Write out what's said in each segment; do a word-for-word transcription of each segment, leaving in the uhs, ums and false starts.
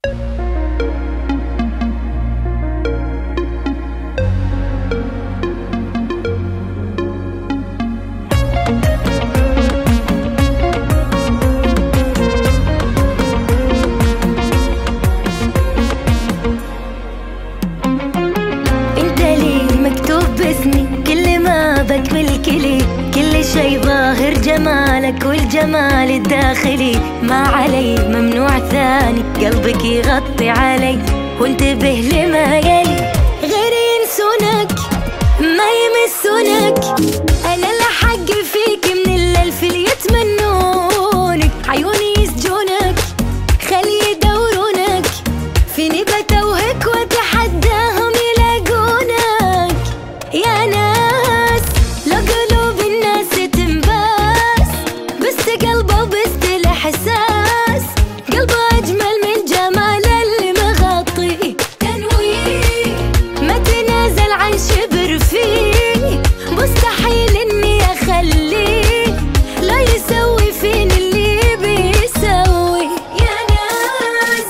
بكمل كلي كل شي ظاهر جمالك والجمال الداخلي، ما علي ممنوع ثاني قلبك يغطي علي، وانتبه لما يلي غير ينسونك ما يمسونك. انا الحق فيك من الالف اللي يتمنونك، عيوني يسجونك خلي يدورونك، فيني بتوهك واتحداهم يلاقونك. يا ناس لو قلوب الناس تنباس، بس قلبه بس الاحساس، قلبه اجمل من جمال اللي مغطي تنويه، ما تنازل عن شبر فيه، مستحيل اني اخليه لا يسوي فيني اللي بيسوي. يا ناس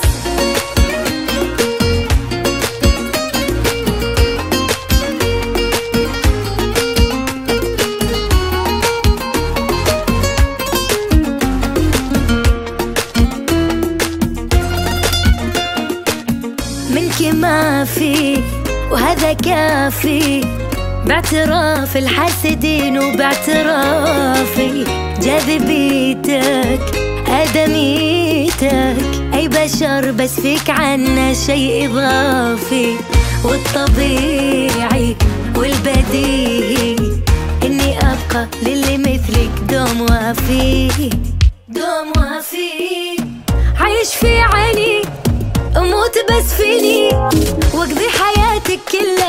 منك ما في وهذا كافي، باعتراف الحاسدين وباعترافي جاذبيتك آدميتك، أي بشر بس فيك عنا شيء إضافي، والطبيعي والبديهي إني أبقى للي مثلك دوم وافي دوم وافي. عايش في عيني أموت بس فيني، واقضي حياتك كلها